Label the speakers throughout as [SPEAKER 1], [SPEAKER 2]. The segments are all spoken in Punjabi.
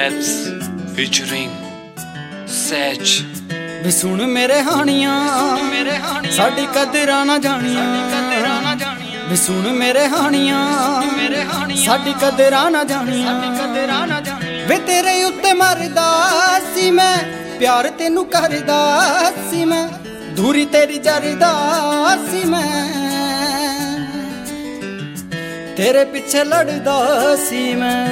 [SPEAKER 1] Raps featuring Sach।
[SPEAKER 2] ਵੇ ਸੁਣ ਮੇਰੇ ਹਾਣੀਆਂ ਸਾਡੀ ਕਦਰਾਂ ਨਾ ਜਾਣੀਆਂ, ਵੇ ਸੁਣ ਮੇਰੇ ਹਾਣੀਆਂ ਸਾਡੀ ਕਦਰਾਂ ਨਾ ਜਾਣੀਆਂ। ਵੇ ਤੇਰੇ ਉੱਤੇ ਮਰਦਾ ਸੀ ਮੈਂ, ਪਿਆਰ ਤੈਨੂੰ ਕਰਦਾ ਸੀ ਮੈਂ, ਦੂਰੀ ਤੇਰੀ ਜਰਦਾ ਸੀ ਮੈਂ, ਤੇਰੇ ਪਿੱਛੇ ਲੜਦਾ ਸੀ ਮੈਂ।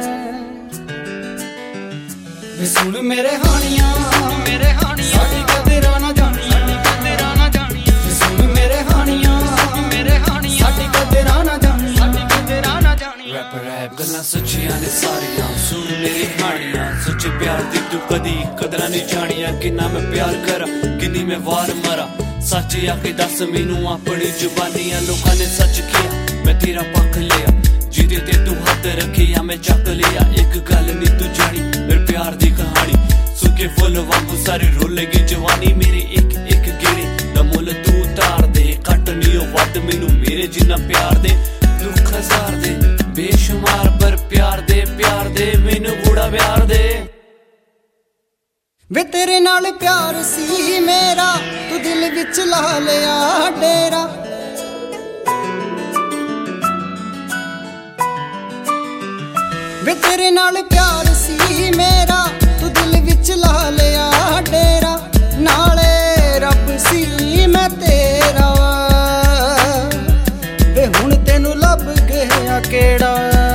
[SPEAKER 2] ਵੇ ਸੁਣ ਮੇਰੇ ਹਾਣੀਆਂ ਸਾਡੀ ਕਦਰਾਂ ਨਾ ਜਾਣੀਆਂ, ਵੇ ਸੁਣ ਮੇਰੇ ਹਾਣੀਆਂ ਸਾਡੀ ਕਦਰਾਂ ਨਾ ਜਾਣੀਆਂ।
[SPEAKER 1] ਰੈਪ ਗੱਲਾਂ ਸੱਚੀਆਂ ਨੇ ਸਾਰੀਆਂ, ਸੁਣ ਮੇਰੀ ਹਾਣੀਆਂ। ਸੱਚੇ ਪਿਆਰ ਦੀ ਤੂੰ ਕਦੀ ਕਦਰਾਂ ਨਹੀਂ ਜਾਣੀਆਂ। ਕਿੰਨਾ ਮੈਂ ਪਿਆਰ ਕਰਾਂ, ਕਿੰਨੀ ਮੈਂ ਵਾਰ ਮਰਾਂ, ਸੱਚ ਆ ਕੇ ਦੱਸ ਮੈਨੂੰ ਆਪਣੀ ਜ਼ੁਬਾਨੀਆਂ। ਲੋਕਾਂ ਨੇ ਸੱਚ ਕਿਹਾ ਮੈਂ ਤੇਰਾ ਪੱਖ ਲਿਆ, ਜਿਹਦੇ ਤੇ ਤੂੰ ਹੱਥ ਰੱਖਿਆ ਮੈਂ ਚੱਕ ਲਿਆ। ਇੱਕ ਗੱਲ ਨੀ ਤੂੰ ਜਾਣੀ ਮੇਰੇ ਪਿਆਰ ਦੀ ਕਹਾਣੀ, ਸੁੱਕੇ ਫੁੱਲ ਵਾਂਗੂ ਸਾਰੀ ਰੁੱਲੇਗੀ ਜਵਾਨੀ। ਮੇਰੇ ਇੱਕ ਇੱਕ ਗੇੜੇ ਦਾ ਮੁੱਲ ਤੂੰ ਉਤਾਰ ਦੇ, ਘੱਟ ਨੀ ਉਹ ਵੱਧ ਮੈਨੂੰ ਮੇਰੇ ਜਿੰਨਾ ਪਿਆਰ ਦੇ। ਦੁੱਖ ਹਜ਼ਾਰ ਦੇ ਬੇਸ਼ੁਮਾਰ ਪਰ ਪਿਆਰ ਦੇ ਮੈਨੂੰ ਬੂੜਾ ਪਿਆਰ ਦੇ।
[SPEAKER 2] ਵੇ ਤੇਰੇ ਨਾਲ ਪਿਆਰ ਸੀ ਮੇਰਾ, ਤੂੰ ਦਿਲ ਵਿੱਚ ਲਾ ਲਿਆ ਡੇਰਾ। ਵੇ ਤੇਰੇ ਨਾਲ ਪਿਆਰ ਸੀ ਮੇਰਾ, ਤੂੰ ਦਿਲ ਵਿੱਚ ਲਾ ਲਿਆ ਡੇਰਾ। ਨਾਲੇ ਰੱਬ ਸੀ ਮੈਂ ਤੇਰਾ, ਵੇ ਹੁਣ ਤੈਨੂੰ ਲੱਭ ਗਿਆ ਕਿਹੜਾ।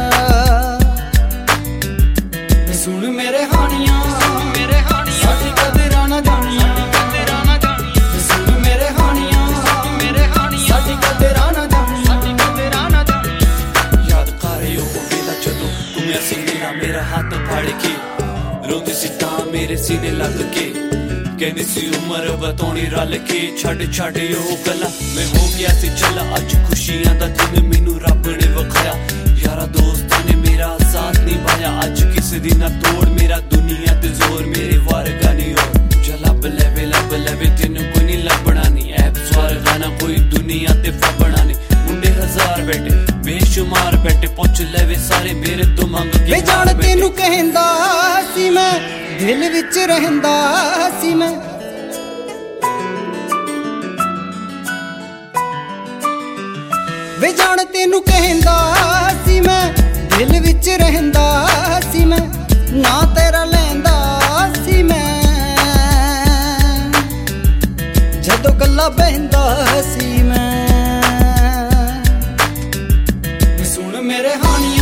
[SPEAKER 2] ਵੇ ਸੁਣ ਮੇਰੇ ਹਾਣੀਆਂ ਸਾਡੀ ਕਦਰਾਂ ਨਾ ਜਾਣੀਆਂ, ਵੇ ਸੁਣ ਮੇਰੇ ਹਾਣੀਆਂ ਸਾਡੀ ਕਦਰਾਂ ਨਾ ਜਾਣੀਆਂ।
[SPEAKER 1] ਯਾਦ ਕਰ ਉਹ ਵੇਲਾ ਜਦੋਂ ਤੂੰ ਮੇਰੇ ਸੀਨੇ ਨਾਲ ਮੇਰਾ ਹੱਥ ਫੜ ਕੇ ਰੋਂਦੀ ਸੀ ਤਾਂ ਮੇਰੇ ਸੀਨੇ ਲੱਗ ਕੇ, ਕਹਿੰਦੀ ਸੀ ਉਮਰ ਬਤਾਉਣੀ ਰਲ ਕੇ। ਛੱਡ ਉਹ ਗੱਲਾਂ ਮੈਂ ਹੋ ਗਿਆ ਸੀ ਚੱਲ, ਅੱਜ ਖੁਸ਼ੀਆਂ ਦਾ ਦਿਨ ਮੈਨੂੰ ਰੱਬ ਨੇ ਵਿਖਾਇਆ। ਯਾਰਾਂ ਦੋਸਤਾਂ ਨੇ ਮੇਰਾ ਸਾਥ ਨਿਭਾਇਆ, ਅੱਜ ਕਿਸੇ ਦੀ ਨਾ ਤੋੜ ਮੇਰਾ ਦੁਨੀਆ ਤੇ ਜ਼ੋਰ ਮੇਰੇ ਵਰਗਾ ਨਹੀਂ ਹੋਰ। ਜਾ ਲੱਭ ਲੈਵੇ ਤੈਨੂੰ ਕੋਈ ਨਹੀਂ ਲੱਭਣਾ ਨੀ, ਐਬ ਸਵਰਗਾ ਨਾ ਕੋਈ ਦੁਨੀਆ ਤੇ ਫੱਬਣਾ ਨੀ। ਮੁੰਡੇ ਹਜ਼ਾਰ ਬੈਠੇ ਬੇਸ਼ੁਮਾਰ ਬੈਠੇ, ਪੁੱਛ ਲੈਵੇ ਸਾਰੇ ਮੇਰੇ ਤੋਂ ਮੰਗ ਕੇ।
[SPEAKER 2] ਵੇ ਜਾਣ ਤੈਨੂੰ ਕਹਿੰਦਾ ਸੀ ਮੈਂ, ਦਿਲ ਵਿੱਚ ਰਹਿੰਦਾ ਸੀ ਮੈਂ, ਵੇ ਜਾਣ ਤੈਨੂੰ ਕਹਿੰਦਾ ਸੀ ਮੈਂ, ਦਿਲ ਵਿੱਚ ਰਹਿੰਦਾ ਸੀ ਮੈਂ। ਨਾ ਤੇਰਾ ਲੈਂਦਾ ਸੀ ਮੈਂ, ਜਦੋਂ ਗੱਲਾਂ ਬਹਿੰਦਾ ਸੀ ਮੈਂ। ਵੇ ਸੁਣ ਮੇਰੇ ਹਾਣੀਆਂ